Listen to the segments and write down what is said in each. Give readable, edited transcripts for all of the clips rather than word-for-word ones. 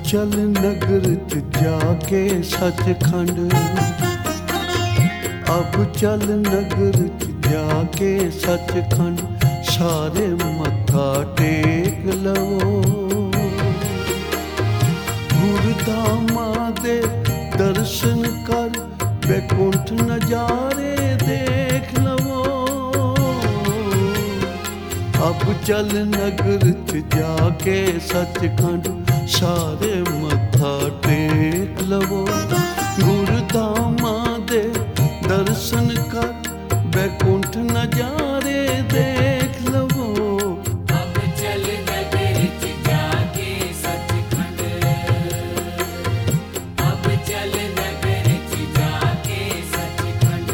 चल नगर च जाके सचखंड, अब चल नगर च जाके सचखंड, सारे मत्था टेक लवो। गुरधामा दे दर्शन कर, बैकुंठ नजारे देख लवो। अब चल नगर च जाके सचखंड, सारे मत्था टेक लवो। गुरधामा दे दर्शन कर, बैकुंठ नजारे देख लवो। अब चल नगर च जाके सचखंड, अब चल नगर च जाके सचखंड।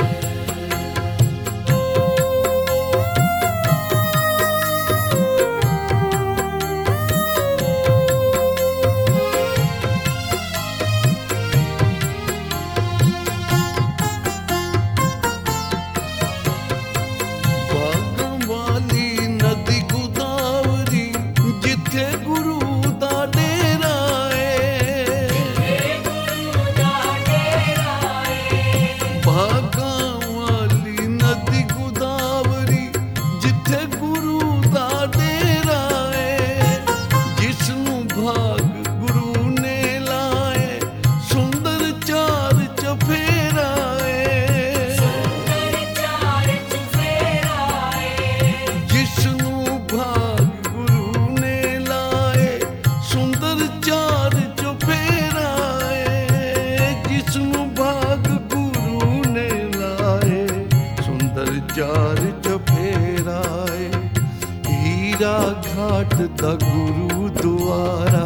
चार चफेराए, हीरा घाट दा गुरुद्वारा,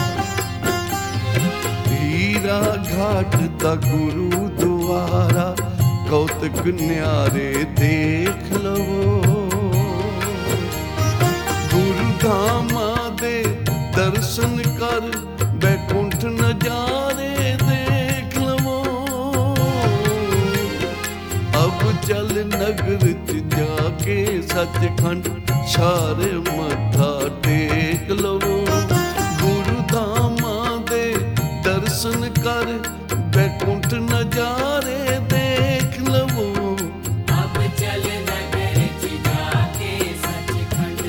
हीरा घाट दा गुरुद्वारा, कौतक न्यारे देख लवो। गुरुधामा दे दर्शन कर, बैकुंठ नजारे देख लवो। अब चल नगर च जाके सचखंड, सारे मत्था टेक लवो। गुरुधामा दे दर्शन कर, बैकुंठ नजारे देख लवो। अब चल नगर च जाके सचखंड।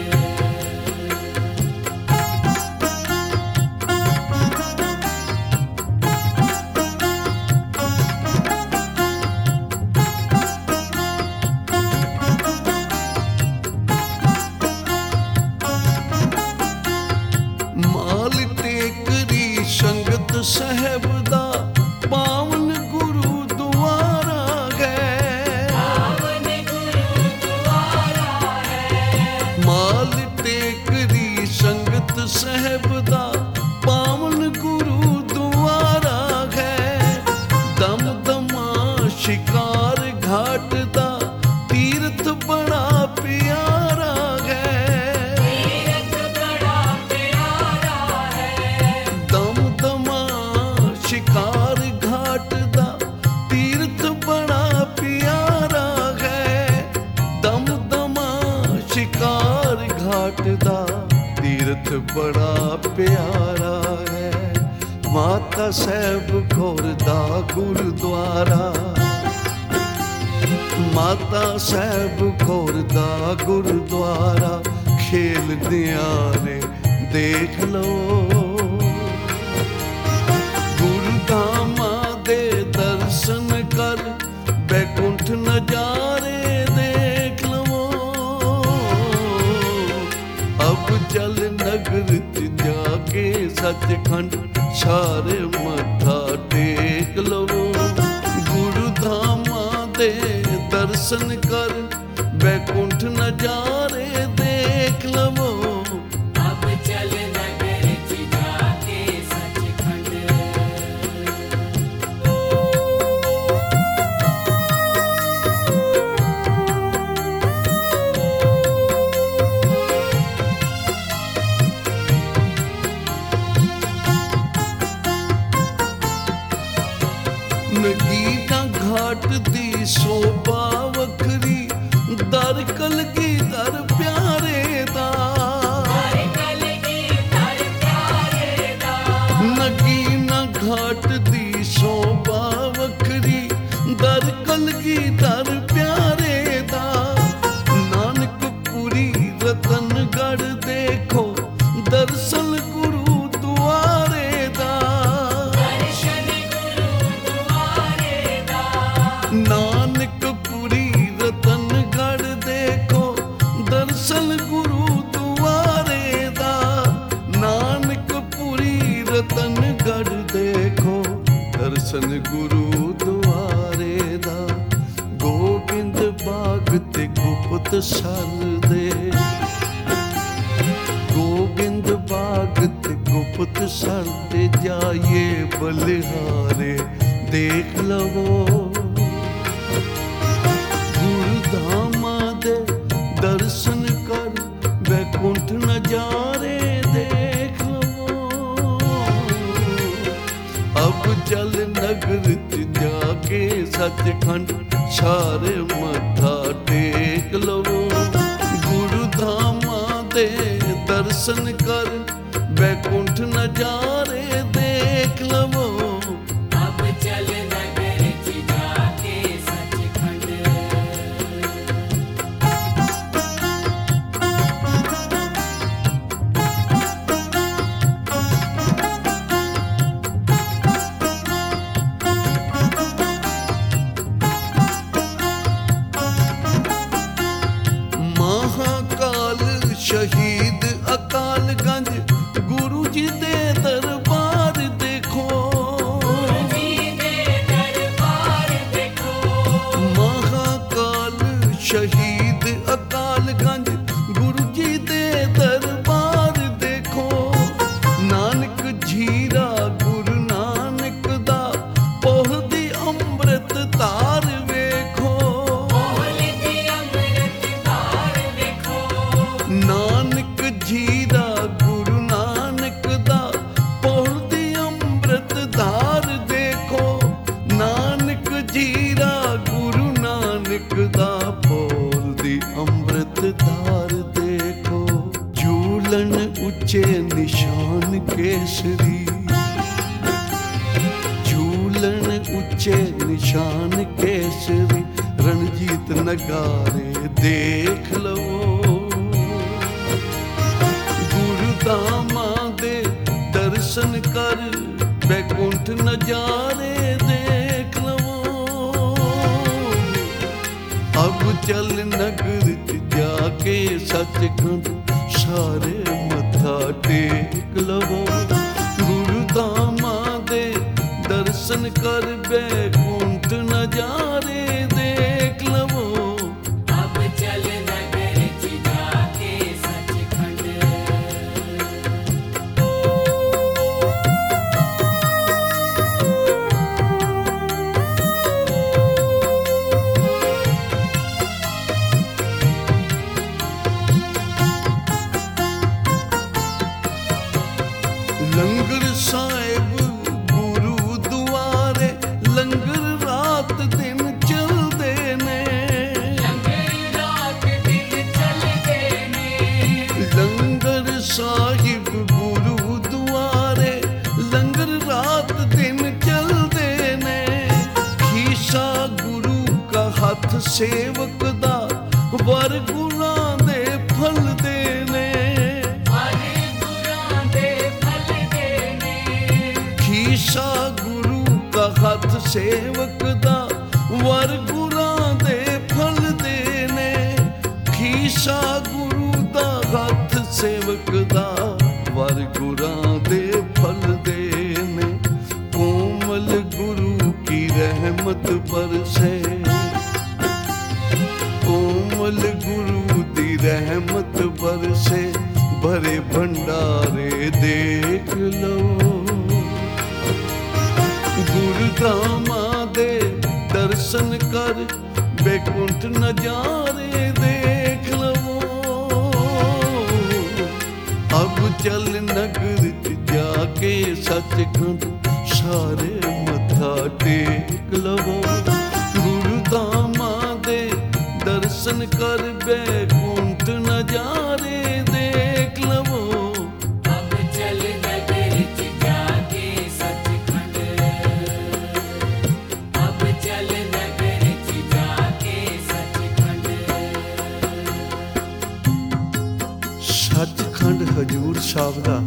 माल टेकरी संगत साहब दा पावन गुरुद्वारा है, पावन गुरुद्वारा है। माल टेकरी संगत साहब दा पावन गुरुद्वारा है। दमदमा शिकार घाट दा तीर्थ बड़ा प्यारा है, तीर्थ बड़ा प्यारा है। दमदमा शिकार घाट दा तीर्थ बड़ा प्यारा है। दमदमा शिकार घाट दा तीर्थ बड़ा प्यारा है। माता साहब कौर दा गुरुद्वारा, माता साहब कौर दा गुरुद्वारा, खेल दियारे देख लो। गुरुधामा दे दर्शन कर, बैकुंठ नजारे देख लवो। अब चल नगर च जाके सचखंड, सारे मत्था टेक लवो। गुरुधामा दे दर्शन कर, बैकुंठ नजारे देख लवो। अब चल नगर च जाके सचखंड। नगीना घाट दी शोभा वखरी, दर कलगी दर प्यारे दा, हर कलगी दर प्यारे दा। दर्शन गुरु दुआरे दा। दर्शन गुरु दुआरे दा। नानकपुरी रतनगढ़ देखो दर्शन गुरु दुआरे दा। नानकपुरी रतनगढ़ देखो दर्शन गुरु दुआरे दा। गोबिंद बाग ते गुप्त सर दे। गोबिंद बाग ते गुप्त सर दे जाइए बलिहारे देख लवो। गुरुधामा दे दर्शन कर बैकुंठ नजारे देख लवो। अब जल नगर च जाके सचखंड सारे मत्था टेक लवो। गुरुधामा दे दर्शन कर बैकुंठ नजारे देख लवो। अब चल नगर च जाके सचखंड। महाकाल शहीद अकालगंज गुरु जी दे दरबार देखो। जी दे दरबार देखो। महाकाल शहीद अकालगंज गुरु जी दे दरबार देखो। नानक झीरा गुरु नानक दा पोह दी अमृत तार वेखो। मोहल दी अमृत तार देखो। नानक झीरा गुरु नानक दा पोह दी अमृत धार देखो। नानक झीरा गुरु नानक दा पोह दी अमृत धार देखो। झूलन उच्चे निशान केसरी। झूलन उच्चे निशान केसरी रणजीत नगारे देख लवो। गुरुधामा दे दर्शन कर बैकुंठ नजारे देख लवो। अब चल नगर च जाके सचखंड सारे मत्था टेक लवो। गुरुधामा दे दर्शन कर बैकुंठ नजारे देख लवो। अब चल नगर च जाके सचखंड। लंगर साहिब गुरु दुआरे लंगर रात दिन चलदे ने। लंगर रात दिन चलदे ने। लंगर साहिब गुरु दुआरे लंगर रात दिन चलदे ने। खीसा गुरु का हथ सेवक दा वर गुरां दे फल देने। हरे गुरां दे फल देने। खीसा गुरु का हथ सेवक दा वर गुरां दे फल देने। खीसा गुरु दा हथ सेवक दा वर गुरां दे फल देने। कोमल गुरु की रहमत बरसे। कोमल गुरु दी रहमत बरसे भरे भंडारे देख लो। गुरुधामा दे दर्शन कर बैकुंठ नजारे देख लवो। अब चल नगर च जाके सचखंड सारे मत्था टेक लवो। गुरुधामा दे दर्शन कर बैकुंठ नजारे देख लवो। अब चल नगर च जाके सचखंड। अब चल नगर च जाके सचखंड। सचखंड हजूर साहब का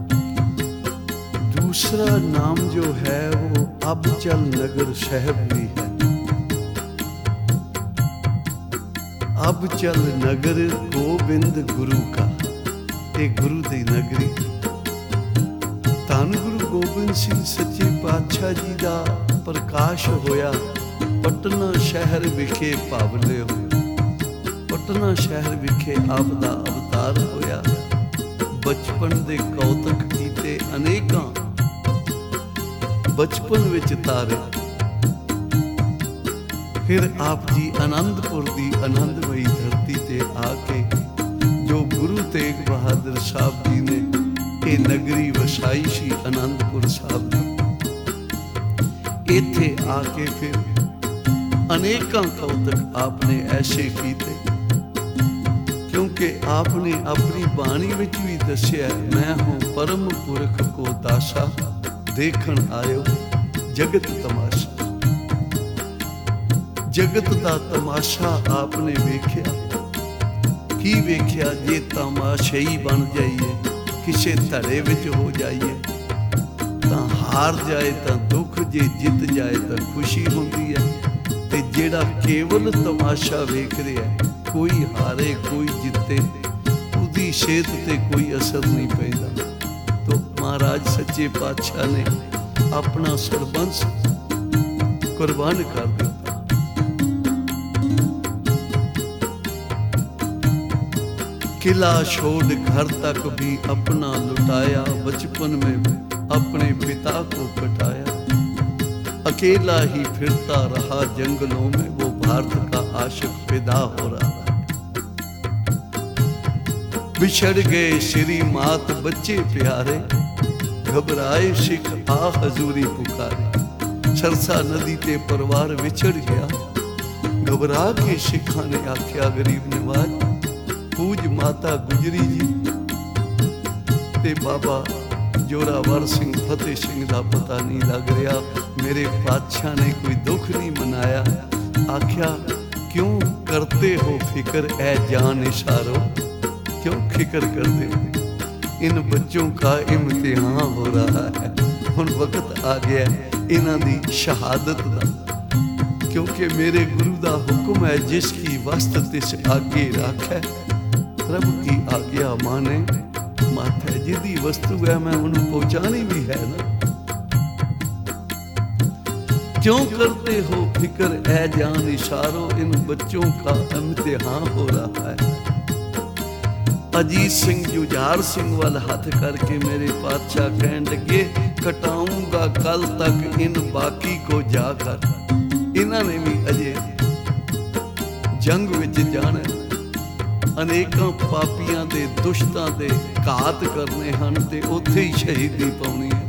दूसरा नाम जो है वो अबचल नगर साहब भी है। अबचल नगर गोबिंद गुरु का, ये गुरु दी नगरी। धन गुरु गोबिंद सिंह सच्चे पातशाह जी का प्रकाश होया पटना शहर विखे पावले हो। पटना शहर विखे आप दा अवतार होया। बचपन दे कौतक कीते अनेकां, बचपन विच तारे। फिर आप जी आनंदपुर दी आनंदमई धरती ते आके जो गुरु तेग बहादुर साहब जी ने ये नगरी वसाई सी आनंदपुर साहब दी, इत्थे आके फिर अनेकां कौतक आपने ऐसे कीते, क्योंकि आपने अपनी बाणी विच भी दस्या, मैं हूं परम पुरख को दासा, देखण आयो जगत तमाशा। जगत दा तमाशा आपने वेख्या, की वेख्या? जे तमाशाई बन जाइए, किसे धड़े विच हो जाइए तां हार जाए तां दुख, जे जित जाए तां खुशी हुंदी है। ते जेड़ा केवल तमाशा वेख रहा है, कोई हारे कोई जिते, उदी सेहत ते कोई असर नहीं पैंदा। तो महाराज सच्चे पातशाह ने अपना सरबंस कुर्बान कर दिता। किला छोड़ घर तक भी अपना लुटाया, बचपन में अपने पिता को कटाया। अकेला ही फिरता रहा जंगलों में, वो भारत का आशिक पैदा हो रहा है। बिछड़ गए श्री मात बच्चे प्यारे, घबराए सिख आ हजूरी पुकारे। सरसा नदी ते परिवार विछड़ गया, घबरा के सिखा ने आख्या गरीब नवाज, पूज माता गुजरी जी ते बाबा जोरावर सिंह फतेह सिंह का पता नहीं लग रहा। मेरे पातशाह ने कोई दुख नहीं मनाया। आख्या क्यों करते हो फिक्र ए जान इशारो, क्यों फिक्र करते हो? इन बच्चों का इम्तिहान हो रहा है, हुण वक्त आ गया इन्हां दी शहादत दा, क्योंकि मेरे गुरु दा हुक्म है, जिसकी वस्त तिस आगे राखै, प्रभु की आज्ञा माने माथे। जिदी वस्तु है मैं उन्हें पहुंचानी भी है ना। क्यों करते हो फिक्र ए जान इशारो, इन बच्चों का इम्तिहान हो रहा है। अजीत सिंह जुझार सिंह वाल हाथ करके मेरे पातशाह कहन लगे, कटाऊंगा कल तक इन बाकी को जाकर। इन्होंने भी अजे जंग विच जाना, अनेकां पापियां दे दुष्टां दे घात करने हन ते उत्थे ही शहीदी पाउणी है।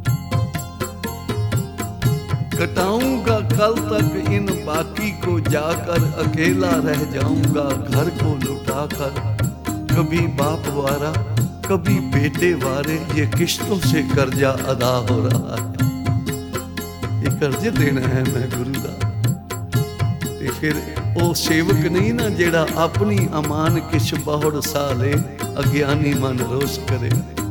कटाऊंगा कल तक इन बाकी को जाकर, अकेला रह जाऊंगा घर को लुटा कर। कभी बाप वारा कभी बेटे वारे, ये किश्तों से कर्जा अदा हो रहा है। ये कर्ज देना है मैं गुरु दा। ते फिर वो सेवक नहीं ना जेड़ा अपनी अमान किश बहुड़ साले, अज्ञानी मन रोस करे।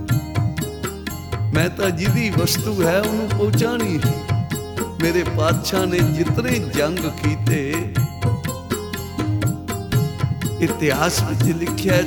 मैं तो जिदी वस्तु है उन्हें पहुंचानी है। मेरे पातशाह ने जितने जंग कीते, इतिहास में लिखा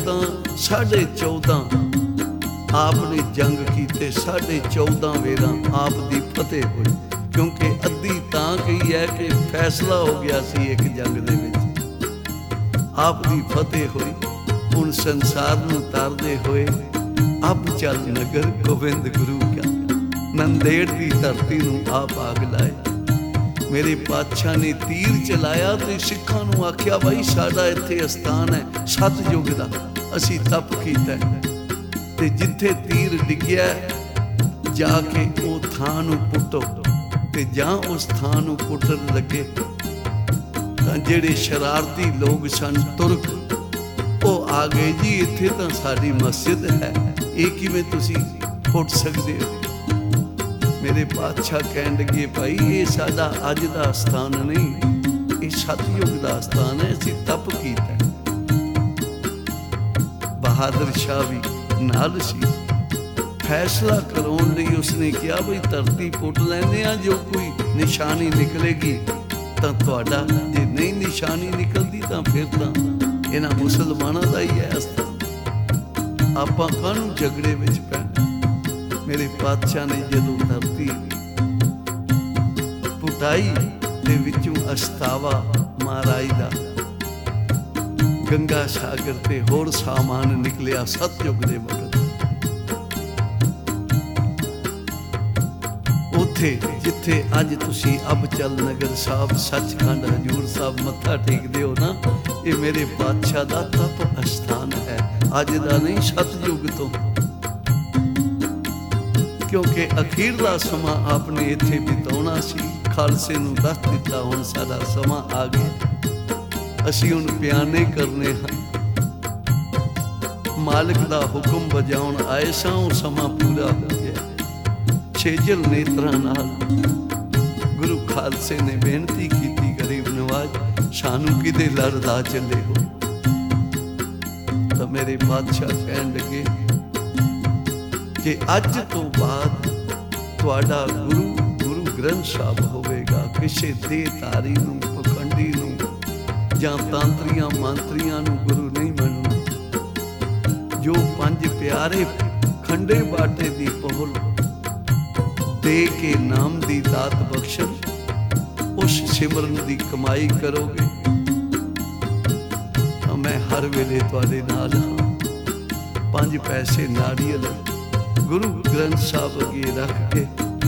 14.5 आपने जंग कीते, 14.5 वेरा आप दी फतेह हुई। क्योंकि अद्धी तां कही है कि फैसला हो गया सी एक जंग दे विच, आप दी फतेह हुई। हुण संसार नूं तारदे होए अबचल नगर गोबिंद गुरु का, नंदेड़ दी धरती नूं आप आग लाए। मेरे पातशाह ने तीर चलाया ते सिखां नूं आख्या, भाई साडा इत्थे अस्थान है सतयुग दा, असीं तप कीता ते जिथे तीर डिग्या जाके ओ थां नूं पुट्टो। ते जां उस थां नूं पुੱਟਣ लगे तां ਜਿਹੜੇ शरारती लोग सन तुर्क, वो आ गए जी इत्थे तां साडी मस्जिद है, ये किवें तुसीं पुੱਟ सकदे हो? मेरे पातशाह कहण लगे, भाई ये साडा अज दा स्थान नहीं, ये सतयुग दा स्थान है, असीं तप कीता। बहादुर शाह भी ਨਾਲ ਸੀ। फैसला कराने ਲਈ उसने किया बई धरती पुट लैंदे आ, जो कोई निशानी निकलेगी तो तुहाडा, जे नहीं निशानी निकलती तो फिर तो इन्हां मुसलमानां दा ही है अस्तां। आपां काहनूं झगड़े विच पैना। मेरे पातशाह ने जदों धरती पुटाई ते विचों अस्तावा महाराज दा गंगा सागर ते होर सामान निकलिया सतयुग दे वक्त। उत्थे जिथे अज तुसी अबचल नगर साहब सचखंड हजूर साहब मत्था टेकदे हो ना, ये मेरे बादशाह दा तप अस्थान है, अज दा नहीं सतयुग तो। क्योंकि अखीरला समा आपने इत्थे बिताउणा सी। खालसे नूं दस दिता हुण साडा समा आ गया, असीं हुण बयाने करने हैं। मालिक दा हुक्म बजाउण आए सां, वो समा पूरा हो गया। छेजल नेत्रां नाल गुरु खालसे ने बेनती की, गरीब नवाज सानू किदे लड़दा चले हो। तो मेरे बादशाह कहन लगे कि अज तो बाद तुहाडा गुरु गुरु ग्रंथ साहब होवेगा। किसी देहधारी नूं, पखंडी नूं जां तांत्रियां मंत्रियां नूं गुरु नहीं मनना। जो पंज प्यारे खंडे बाटे दी पहुल दे के नाम दी दात बख्शन, उस सिमरन दी कमाई करोगे तो मैं हर वेले तुहाडे नाल हां। 5 पैसे नारियल गुरु ग्रंथ साहब अगे रख के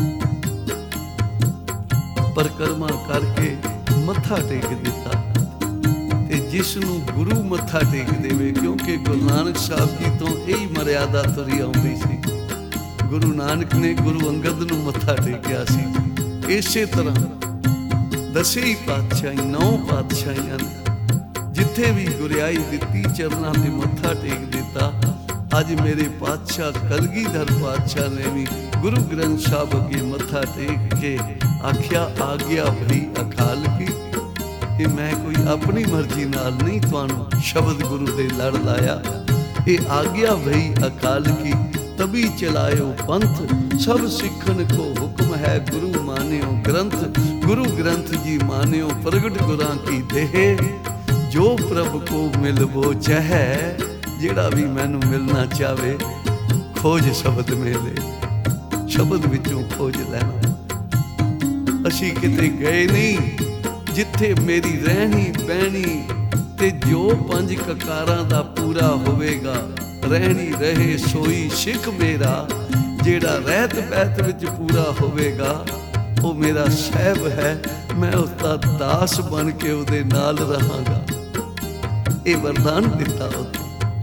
परिक्रमा करके मत्था टेक दिता। ते जिसनूं गुरु मत्था टेक देवे, क्योंकि गुरु नानक साहब जी तो यही मर्यादा तुरी आउंदी सी। गुरु नानक ने गुरु अंगद नूं मत्था टेकिया सी। इसे तरह 10 ही पातशाही 9 पातशाहियां ने जिथे भी गुरियाई दिती चरनां ते मत्था टेक दिता। अज मेरे पातशाह कलगीधर पातशाह ने भी गुरु ग्रंथ साहब अगे मत्था टेक के आख्या, आ गया भई अकाल की, कि मैं कोई अपनी मर्जी नाल नहीं तुहानूं शब्द गुरु दे लड़ लाया। ये आ गया भई अकाल की, तभी चलायो पंथ, सब सिखन को हुक्म है गुरु मान्यो ग्रंथ। गुरु ग्रंथ जी मान्यो प्रगट गुरां की देह, जो प्रभ को मिलबो चाह। जेड़ा भी मैनू मिलना चाहे खोज शब्द मेले, शब्द विचों खोज लेना। असी किते गए नहीं, जिथे मेरी रहनी बहनी ते जो 5 ककारां दा पूरा होवेगा। रहनी रहे सोई सिख मेरा, जेड़ा रहत बैत विच पूरा होवेगा वो मेरा साहब है। मैं उसका दास बन के उहदे नाल रहांगा। ये वरदान दिता उसे।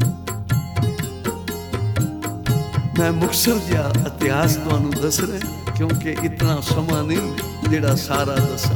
मैं मुक्तसर जिहा इतिहास तुहानूं दस रहा, क्योंकि इतना समा नहीं जेड़ा सारा दसां।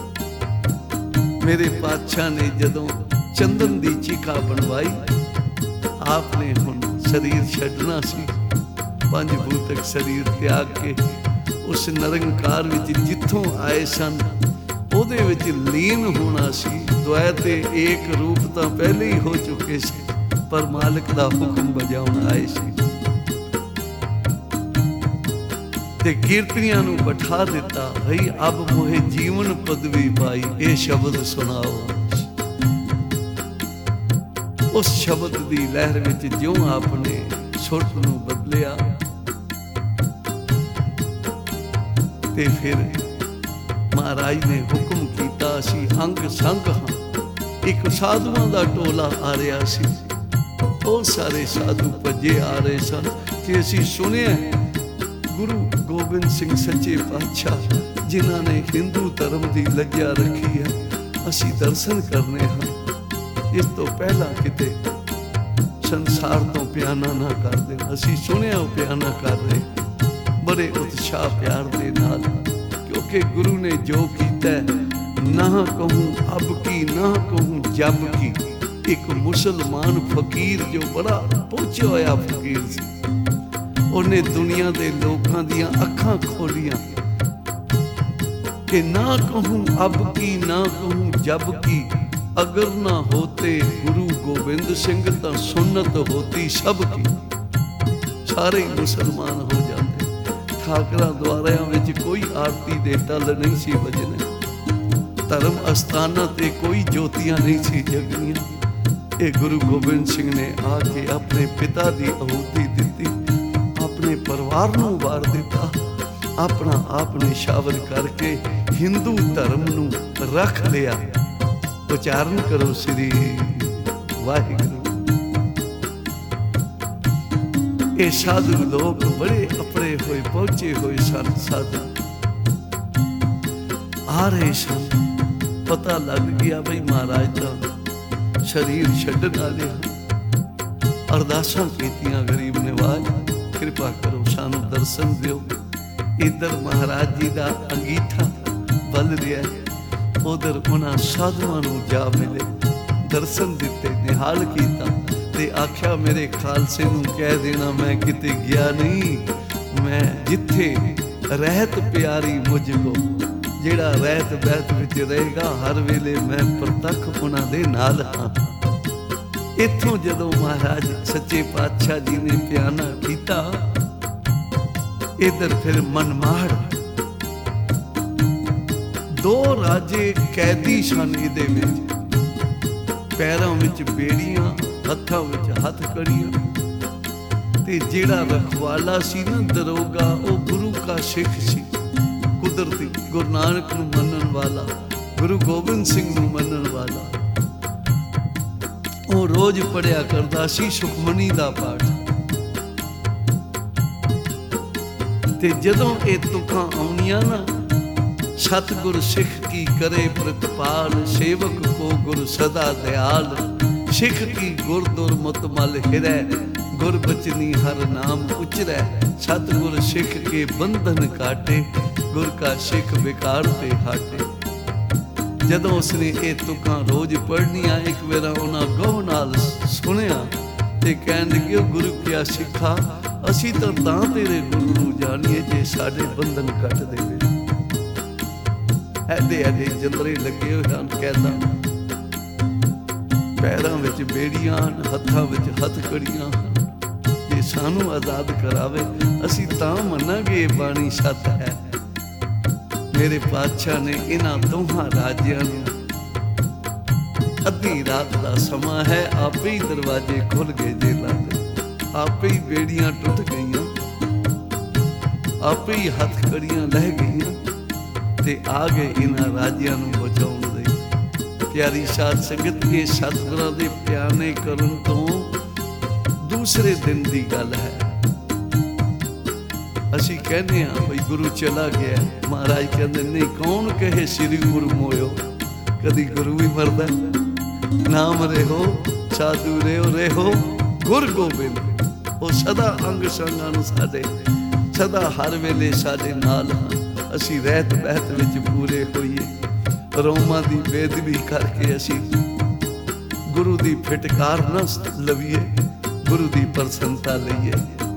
मेरे पातशाह ने जदों चंदन दी चीखा बनवाई, आपने हुण शरीर छड्डना सी। 5 भूतक शरीर त्याग के उस निरंकार विच जिथों आए सन ਉਹਦੇ ਵਿੱਚ ਲੀਨ ਹੋਣਾ ਸੀ। ਦੁਆ ਤੇ ਏਕ ਰੂਪ ਤਾਂ ਪਹਿਲੇ ਹੀ ਹੋ ਚੁੱਕੇ ਸੀ, ਪਰ ਮਾਲਕ ਦਾ ਹੁਕਮ ਬਜਾਉਣ ਆਏ ਸੀ ਤੇ ਕੀਰਤਨੀਆਂ ਨੂੰ ਬਿਠਾ ਦਿੱਤਾ। ਭਈ ਅਬ ਮੋਹੇ ਜੀਵਨ ਪਦਵੀ ਪਾਈ, ਇਹ ਸ਼ਬਦ ਸੁਣਾਓ। ਉਸ ਸ਼ਬਦ ਦੀ ਲਹਿਰ ਵਿੱਚ ਜਿਉਂ ਆਪਨੇ ਸੁਰਤ ਨੂੰ ਬਦਲਿਆ ਤੇ ਫਿਰ महाराज ने हुक्म किया। असी अंग संग हाँ। एक साधुओं का टोला आ रहा सी, बहुत सारे साधु भजे आ रहे सन कि असी सुनिया गुरु गोबिंद सिंह सच्चे पातशाह जिन्हों ने हिंदू धर्म की लज्जा रखी है, असी दर्शन करने हाँ। इस तो पहला किते संसार तो बयाना ना कर दे। असी सुनिया वो बयाना कर रहे बड़े उत्साह प्यार के नाल, क्योंकि गुरु ने जो कीता ना कहूँ अब की ना कहूँ जब की। एक मुसलमान फकीर जो बड़ा पहुंचा होया फकीर सी, उन्हें दुनिया के लोगों दियां अखां खोलियां कि ना कहूँ अब की ना कहूँ जब की। अगर ना होते गुरु गोबिंद सिंह तो सुन्नत होती सब की। ਸਾਰੇ ਹੀ ਮੁਸਲਮਾਨ ਹੋ ਜਾਂਦੇ। ਠਾਕਰਾਂ ਦੁਆਰਿਆਂ ਵਿੱਚ ਕੋਈ ਆਰਤੀ ਦੇ ਟੱਲ ਨਹੀਂ ਸੀ ਵੱਜਣੇ, ਧਰਮ ਅਸਥਾਨਾਂ ਤੇ ਕੋਈ ਜੋਤੀਆਂ ਨਹੀਂ ਸੀ ਜਗਣੀਆਂ। ਇਹ ਗੁਰੂ ਗੋਬਿੰਦ ਸਿੰਘ ਨੇ ਆ ਕੇ ਆਪਣੇ ਪਿਤਾ ਦੀ ਆਹੂਤੀ ਦਿੱਤੀ, ਆਪਣੇ ਪਰਿਵਾਰ ਨੂੰ ਵਾਰ ਦਿੱਤਾ, ਆਪਣਾ ਆਪ ਨਿਸ਼ਾਵਰ ਕਰਕੇ ਹਿੰਦੂ ਧਰਮ ਨੂੰ ਰੱਖ ਲਿਆ। ਉਚਾਰਨ ਕਰੋ ਸ੍ਰੀ ਵਾਹਿਗੁਰੂ। ਇਹ ਸਾਧੂ ਲੋਕ ਬੜੇ ਅਪਰੇ ਹੋਏ ਪਹੁੰਚੇ ਹੋਏ ਸਨ। ਸਾਧੂ ਆ ਰਹੇ ਸਨ, ਪਤਾ ਲੱਗ ਗਿਆ ਬਈ ਮਹਾਰਾਜ ਦਾ ਸਰੀਰ ਛੱਡਣ ਵਾਲੇ ਹਨ। ਅਰਦਾਸਾਂ ਕੀਤੀਆਂ ਗਰੀਬ ਨਿਵਾਜ, ਕਿਰਪਾ ਕਰੋ ਸਾਨੂੰ ਦਰਸ਼ਨ ਦਿਓ। ਇੱਧਰ ਮਹਾਰਾਜ ਜੀ ਦਾ ਅੰਗੀਠਾ ਬਲ ਰਿਹਾ, ਉਧਰ ਉਹਨਾਂ ਸਾਧੂਆਂ ਨੂੰ ਜਾ ਮਿਲੇ, ਦਰਸ਼ਨ ਦਿੱਤੇ, ਨਿਹਾਲ ਕੀਤਾ ਤੇ ਆਖਿਆ ਮੇਰੇ ਖਾਲਸੇ ਨੂੰ ਕਹਿ ਦੇਣਾ ਮੈਂ ਕਿਤੇ ਗਿਆ ਨਹੀਂ, ਮੈਂ ਜਿੱਥੇ ਰਹਿਤ ਪਿਆਰੀ ਮੁਝ ਕੋ, ਜਿਹੜਾ ਰਹਿਤ ਬਹਿਤ ਵਿੱਚ ਰਹੇਗਾ ਹਰ ਵੇਲੇ ਮੈਂ ਪ੍ਰਤੱਖ ਉਹਨਾਂ ਦੇ ਨਾਲ ਹਾਂ। ਇੱਥੋਂ ਜਦੋਂ ਮਹਾਰਾਜ ਸੱਚੇ ਪਾਤਸ਼ਾਹ ਜੀ ਨੇ ਪਿਆਨਾ ਕੀਤਾ, ਇਧਰ ਫਿਰ ਮਨਮਾੜ ਦੋ ਰਾਜੇ ਕੈਦੀ ਸਨ ਇਹਦੇ ਵਿੱਚ, ਪੈਰਾਂ ਵਿੱਚ ਬੇੜੀਆਂ, ਹੱਥਾਂ ਵਿੱਚ ਹੱਥ ਕੜੀਆਂ। ਤੇ ਜਿਹੜਾ ਰਖਵਾਲਾ ਸੀ ਨਾ ਦਰੋਗਾ, ਉਹ ਗੁਰੂ ਕਾ ਸਿੱਖ ਸੀ, ਕੁਦਰਤੀ ਗੁਰੂ ਨਾਨਕ ਨੂੰ ਮੰਨਣ ਵਾਲਾ, ਗੁਰੂ ਗੋਬਿੰਦ ਸਿੰਘ ਨੂੰ ਮੰਨਣ ਵਾਲਾ। ਉਹ ਰੋਜ਼ ਪੜਿਆ ਕਰਦਾ ਸੀ ਸੁਖਮਨੀ ਦਾ ਪਾਠ। ਤੇ ਜਦੋਂ ਇਹ ਤੁਕਾਂ ਆਉਣੀਆਂ ਨਾ, ਸਤਿਗੁਰ ਸਿੱਖ ਕੀ ਕਰੇ ਪ੍ਰਤਪਾਲ, ਸੇਵਕ ਕੋ ਗੁਰ ਸਦਾ ਦਿਆਲ, ਸਿੱਖ ਕੀ ਗੁਰ ਦੁਰਮਤ ਮਲ ਹਿਰੈ, ਗੁਰ ਬਚਨੀ ਹਰ ਨਾਮ ਉਚਰੈ, ਸਤਿਗੁਰ ਸਿੱਖ ਕੇ ਬੰਧਨ ਕਾਟੇ, ਗੁਰ ਕਾ ਸਿੱਖ ਵਿਕਾਰ ਤੇ ਹਾਟੇ। ਜਦੋਂ ਉਸਨੇ ਇਹ ਤੁਕਾਂ ਰੋਜ਼ ਪੜ੍ਹਨੀਆਂ, ਇੱਕ ਵੇਰਾ ਉਹਨਾਂ ਗਹੁ ਨਾਲ ਸੁਣਿਆ ਤੇ ਕਹਿਣ ਲੱਗੇ, ਗੁਰੂ ਕਿਆ ਸਿੱਖਾ, ਅਸੀਂ ਤਾਂ ਤੇਰੇ ਗੁਰੂ ਨੂੰ ਜਾਣੀਏ ਜੇ ਸਾਡੇ ਬੰਧਨ ਕੱਟ ਦੇਵੇ। ਐਡੇ ਐਡੇ ਜੰਦਰੇ ਲੱਗੇ ਹੋਏ ਹਨ, ਕਹਿੰਦਾ ਪੈਰਾਂ ਵਿੱਚ ਬੇੜੀਆਂ, ਹੱਥਾਂ ਵਿੱਚ ਹੱਥ ਕੜੀਆਂ ਹਨ, ਜੇ ਸਾਨੂੰ ਆਜ਼ਾਦ ਕਰਾਵੇ ਅਸੀਂ ਤਾਂ ਮੰਨਾਂਗੇ ਇਹ ਬਾਣੀ ਸੱਤ ਹੈ। ਮੇਰੇ ਪਾਤਸ਼ਾਹ ਨੇ ਇਹਨਾਂ ਦੋਹਾਂ ਰਾਜਿਆਂ ਨੂੰ, ਅੱਧੀ ਰਾਤ ਦਾ ਸਮਾਂ ਹੈ, ਆਪੇ ਹੀ ਦਰਵਾਜ਼ੇ ਖੁੱਲ ਗਏ ਜੇਲਾਂ ਦੇ, ਆਪੇ ਹੀ ਬੇੜੀਆਂ ਟੁੱਟ ਗਈਆਂ, ਆਪੇ ਹੀ ਹੱਥ ਕੜੀਆਂ ਲਹਿ ਗਈਆਂ ਤੇ ਆ ਗਏ ਇਹਨਾਂ ਰਾਜਿਆਂ ਨੂੰ ਬਚਾਉਣ ਲਈ। ਪਿਆਰੀ ਸਾਧ ਸੰਗਤ, ਇਹ ਸਤਿਗੁਰਾਂ ਦੇ ਪਿਆਨੇ ਕਰਨ ਤੋਂ ਦੂਸਰੇ ਦਿਨ ਦੀ ਗੱਲ ਹੈ। ਅਸੀਂ ਕਹਿੰਦੇ ਹਾਂ ਬਈ ਗੁਰੂ ਚਲਾ ਗਿਆ, ਮਹਾਰਾਜ ਕਹਿੰਦੇ ਨਹੀਂ, ਕੌਣ ਕਹੇ ਸ੍ਰੀ ਗੁਰੂ ਮੋਇਓ, ਕਦੀ ਗੁਰੂ ਵੀ ਮਰਦਾ। ਨਾਮ ਰਹੋ ਸਾਧੂ ਰਹੋ ਗੁਰ ਗੋਬਿੰਦ, ਉਹ ਸਦਾ ਅੰਗ ਸੰਗਾਂ ਨੂੰ ਸਾਡੇ, ਸਦਾ ਹਰ ਵੇਲੇ ਸਾਡੇ ਨਾਲ ਹਨ। ਅਸੀਂ ਰਹਿਤ ਬਹਿਤ ਵਿੱਚ ਪੂਰੇ ਹੋਈਏ, ਰੋਮਾਂ ਦੀ ਬੇਦਬੀ ਕਰਕੇ ਅਸੀਂ ਗੁਰੂ ਦੀ ਫਿਟਕਾਰ ਨਾ ਲਵੀਏ, ਗੁਰੂ ਦੀ ਪ੍ਰਸੰਨਤਾ ਲਈਏ,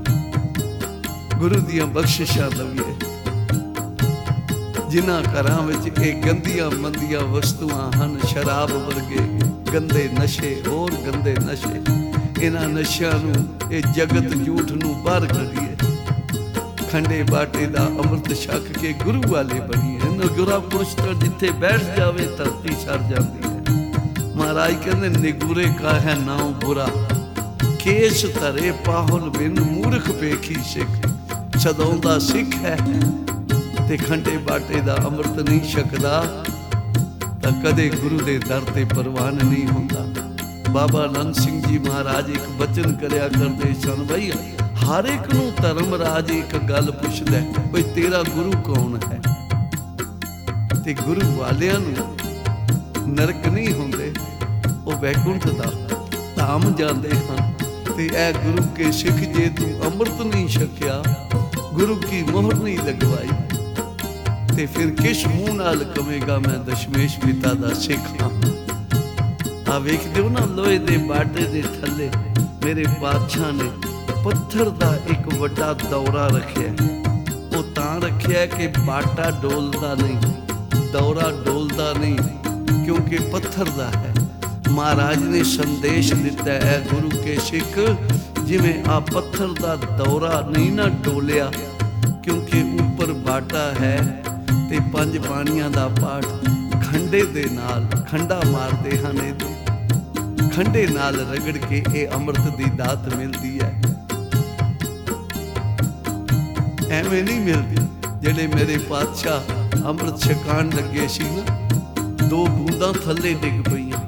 ਗੁਰੂ ਦੀਆਂ ਬਖਸ਼ਿਸ਼ਾਂ ਲਵੀਏ। ਜਿਨ੍ਹਾਂ ਘਰਾਂ ਵਿੱਚ ਇਹ ਗੰਦੀਆਂ ਮੰਦੀਆਂ ਵਸਤੂਆਂ ਹਨ, ਸ਼ਰਾਬ ਵਰਗੇ ਗੰਦੇ ਨਸ਼ੇ, ਹੋਰ ਗੰਦੇ ਨਸ਼ੇ, ਇਹਨਾਂ ਨਸ਼ਿਆਂ ਨੂੰ, ਇਹ ਜਗਤ ਝੂਠ ਨੂੰ ਬਾਹਰ ਕੱਢੀਏ, ਖੰਡੇ ਬਾਟੇ ਦਾ ਅੰਮ੍ਰਿਤ ਛਕ ਕੇ ਗੁਰੂ ਵਾਲੇ ਬਣੀਏ। ਨਗੁਰਾ ਪੁਰਸ਼ ਤਾਂ ਜਿੱਥੇ ਬੈਠ ਜਾਵੇ ਧਰਤੀ ਸਰ ਜਾਂਦੀ ਹੈ। ਮਹਾਰਾਜ ਕਹਿੰਦੇ ਨਿਗੁਰੇ ਕਾ ਹੈ ਨਾਉ ਬੁਰਾ, ਕੇਸ ਧਰੇ ਪਾਹੁਲ ਬਿਨ ਮੂਰਖ ਪੇਖੀ ਸਿੱਖ। ਸਦੋਂ ਦਾ ਸਿੱਖ ਹੈ ਤੇ ਖੰਡੇ ਬਾਟੇ ਦਾ ਅੰਮ੍ਰਿਤ ਨਹੀਂ ਛਕਦਾ ਤਾਂ ਕਦੇ ਗੁਰੂ ਦੇ ਦਰ ਤੇ ਪ੍ਰਵਾਨ ਨਹੀਂ ਹੁੰਦਾ। ਬਾਬਾ ਆਨੰਦ ਸਿੰਘ ਜੀ ਮਹਾਰਾਜ ਇੱਕ ਬਚਨ ਕਰਿਆ ਕਰਦੇ ਸਨ, ਬਈ ਹਰ ਇੱਕ ਨੂੰ ਧਰਮ ਰਾਜ ਇੱਕ ਗੱਲ ਪੁੱਛਦਾ, ਬਈ ਤੇਰਾ ਗੁਰੂ ਕੌਣ ਹੈ? ਤੇ ਗੁਰੂ ਵਾਲਿਆਂ ਨੂੰ ਨਰਕ ਨਹੀਂ ਹੁੰਦੇ, ਉਹ ਵੈਕੁੰਠ ਦਾ ਧਾਮ ਜਾਂਦੇ ਹਨ। ਤੇ ਇਹ ਗੁਰੂ ਕੇ ਸਿੱਖ, ਜੇ ਤੂੰ ਅੰਮ੍ਰਿਤ ਨਹੀਂ ਛਕਿਆ, ਗੁਰੂ ਕੀ ਮੋਹਰ ਨਹੀਂ ਲਗਵਾਈ, ਤੇ ਫਿਰ ਕਿਸ ਮੂੰਹ ਨਾਲ ਕਵੇਗਾ ਮੈਂ ਦਸ਼ਮੇਸ਼ ਪਿਤਾ ਦਾ ਸਿੱਖ ਹਾਂ। ਆ ਵੇਖਦੇ ਹੋ ਨਾ, ਲੋਹੇ ਦੇ ਬਾਟੇ ਦੇ ਥੱਲੇ ਮੇਰੇ ਪਾਤਸ਼ਾਹ ਨੇ ਪੱਥਰ ਦਾ ਇੱਕ ਵੱਡਾ ਦੌਰਾ ਰੱਖਿਆ। ਉਹ ਤਾਂ ਰੱਖਿਆ ਕਿ ਬਾਟਾ ਡੋਲਦਾ ਨਹੀਂ, ਦੌਰਾ ਡੋਲਦਾ ਨਹੀਂ, ਕਿਉਂਕਿ ਪੱਥਰ ਦਾ ਹੈ। ਮਹਾਰਾਜ ਨੇ ਸੰਦੇਸ਼ ਦਿੱਤਾ ਹੈ, ਗੁਰੂ ਕੇ ਸਿੱਖ ਜਿਵੇਂ ਆ ਪੱਥਰ ਦਾ ਦੌਰਾ ਨਹੀਂ ਨਾ ਡੋਲਿਆ, ਕਿਉਂਕਿ ਉੱਪਰ ਬਾਟਾ ਹੈ ਤੇ ਪੰਜ ਬਾਣੀਆਂ ਦਾ ਪਾਠ ਖੰਡੇ ਦੇ ਨਾਲ, ਖੰਡਾ ਮਾਰਦੇ ਹਨ ਇਹਦੇ, ਖੰਡੇ ਨਾਲ ਰਗੜ ਕੇ ਇਹ ਅੰਮ੍ਰਿਤ ਦੀ ਦਾਤ ਮਿਲਦੀ ਹੈ। ਐਵੇਂ ਨਹੀਂ ਮਿਲਦੀ। ਜਿਹੜੇ ਮੇਰੇ ਪਾਤਸ਼ਾਹ ਅੰਮ੍ਰਿਤ ਛਕਾਣ ਲੱਗੇ ਸੀ ਨਾ, 2 ਬੂੰਦਾਂ ਥੱਲੇ ਡਿੱਗ ਪਈਆਂ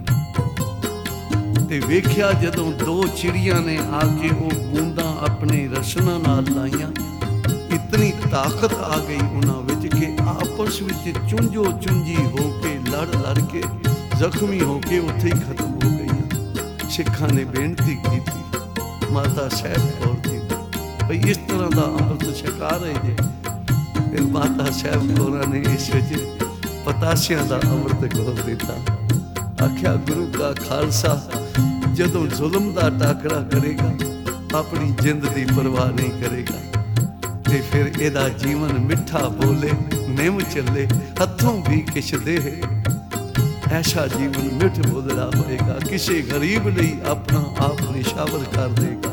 ਤੇ ਵੇਖਿਆ ਜਦੋਂ 2 ਚਿੜੀਆਂ ਨੇ ਆ ਕੇ ਉਹ ਬੂੰਦਾਂ ਆਪਣੇ ਰਸਨਾਂ ਨਾਲ ਲਾਈਆਂ, ਇਤਨੀ ਤਾਕਤ ਆ ਗਈ ਉਹਨਾਂ ਵਿੱਚ ਕਿ ਆਪਸ ਵਿੱਚ ਚੁੰਝੋ ਚੁੰਝੀ ਹੋ ਕੇ ਲੜ ਲੜ ਕੇ ਜ਼ਖਮੀ ਹੋ ਕੇ ਉੱਥੇ ਹੀ ਖਤਮ ਹੋ ਗਈਆਂ। ਸਿੱਖਾਂ ਨੇ ਬੇਨਤੀ ਕੀਤੀ ਮਾਤਾ ਸਾਹਿਬ ਕੌਰ ਜੀ, ਭਈ ਇਸ ਤਰ੍ਹਾਂ ਦਾ ਅੰਮ੍ਰਿਤ ਛਕਾ ਰਹੇ ਜੇ। ਫਿਰ ਮਾਤਾ ਸਾਹਿਬ ਕੌਰਾਂ ਨੇ ਇਸ ਵਿੱਚ ਪਤਾਸਿਆਂ ਦਾ ਅੰਮ੍ਰਿਤ ਘੋਲ ਦਿੱਤਾ। ਆਖਿਆ ਗੁਰੂ ਕਾ ਖਾਲਸਾ ਜਦੋਂ ਜ਼ੁਲਮ ਦਾ ਟਾਕਰਾ ਕਰੇਗਾ ਆਪਣੀ ਜਿੰਦ ਦੀ ਪਰਵਾਹ ਨਹੀਂ ਕਰੇਗਾ, ਤੇ ਫਿਰ ਇਹਦਾ ਜੀਵਨ ਮਿੱਠਾ ਬੋਲੇ, ਨਿਮ ਚੱਲੇ, ਹੱਥੋਂ ਵੀ ਕਿਛ ਦੇ। ਐਸਾ ਜੀਵਨ ਮਿੱਠ ਬੋਲੜਾ ਹੋਏਗਾ। ਕਿਸੇ ਗਰੀਬ ਲਈ ਆਪਣਾ ਆਪ ਨਿਸ਼ਾਵਰ ਕਰ ਦੇਗਾ,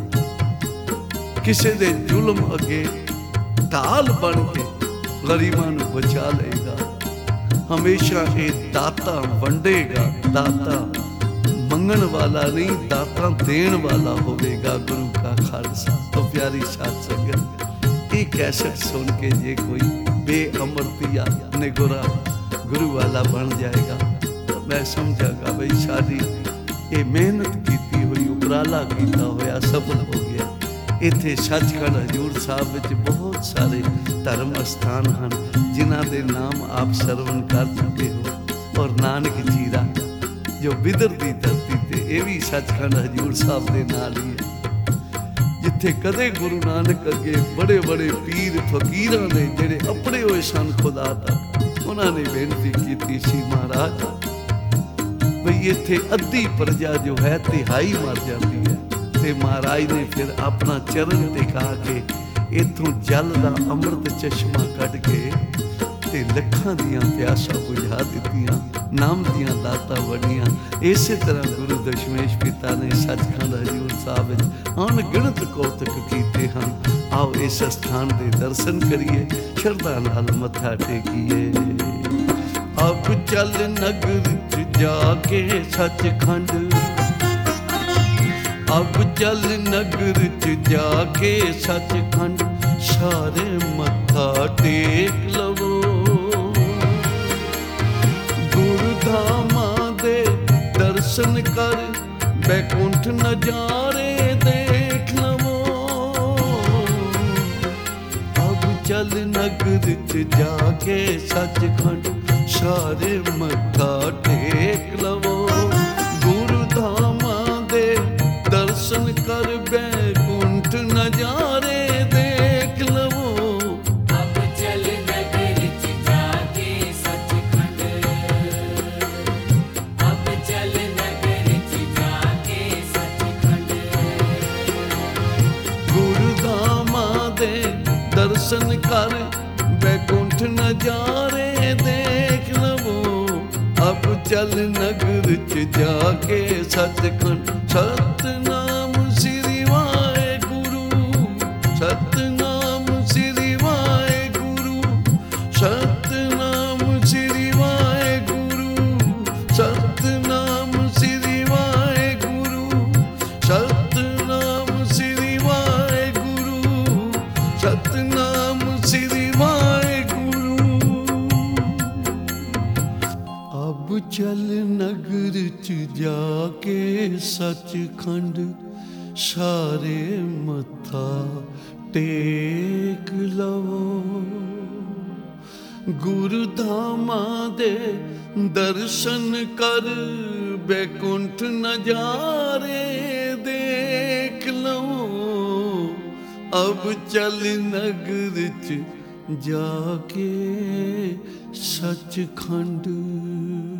ਕਿਸੇ ਦੇ ਜ਼ੁਲਮ ਅੱਗੇ ਢਾਲ ਬਣ ਕੇ ਗਰੀਬਾਂ ਨੂੰ ਬਚਾ ਲਏਗਾ। ਹਮੇਸ਼ਾ ਇਹ ਦਾਤਾ ਵੰਡੇਗਾ, ਦਾਤਾ ਮੰਗਣ ਵਾਲਾ ਨਹੀਂ, ਦਾਤਾ ਦੇਣ ਵਾਲਾ ਹੋਵੇਗਾ। ਗੁਰੂ ਕਾ ਖਾਲਸਾ। तो प्यारी साध संगत, ये कैसेट सुन के जे कोई बेअमृतिया निगोरा गुरु वाला बन जाएगा तो मैं समझागा भाई सारी ये मेहनत की हुई उपराला किया होया सफल हो गया। इत्थे सचखंड हजूर साहब विच बहुत सारे धर्म स्थान हैं जिन्हां दे नाम आप सरवण कर चुके हो। और नानक जीरा जो बिदर दी धरती ते ये भी सचखंड हजूर साहब दे नाल ही है, जिथे कदे गुरु नानक अगे बड़े बड़े पीर फकीरां ने जिहड़े अपने होए सन खुदा तक उन्होंने बेनती की सी महाराज भई इत्थे अद्धी प्रजा जो है तिहाई मर जाती है। ते महाराज ने फिर अपना चरण दिखा के इथों जल का अमृत चश्मा कट के ते लखां दियां प्यासां बुझा दित्तियां, नाम दियां दातां बणियां। इस तरह गुरु दशमेश पिता ने सचखंड हजूर साहब अणगिणत कौतक कीते हैं। आओ इस स्थान के दर्शन करिए, शरधा नाल मत्था टेकीए। अब चल नगर च जाके सचखंड, अब चल नगर च जाके सचखंड, सारे मत्था टेक लवो। गुरुधामां दे दर्शन कर, बैकुंठ नजारे देख लवो। अब चल नगर च जाके सचखंड, सारे मत्था टेक लवो। गुरुधामां दे दर्शन कर, बैकुंठ नजारे देख लवो। अब चल नगर च जाके सचखंड, अब चल नगर च जाके सचखंड। गुरुधामां दे दर्शन कर, बैकुंठ नजारे देख लवो। अब चल नगर च जाके सचखंड, सतनाम श्री वाहेगुरु, सतनाम श्री वाहेगुरु, सतनाम श्री वाहेगुरु, सतनाम श्री वाहेगुरु, सतनाम श्री वाहेगुरु, सतनाम श्री वाहेगुरु। अब चल नगर च जाके सचखंड, सारे मत्था टेक लवो। गुरुधामां दे दर्शन कर, बैकुंठ नजारे देख लवो। अब चल नगर च जाके सचखंड।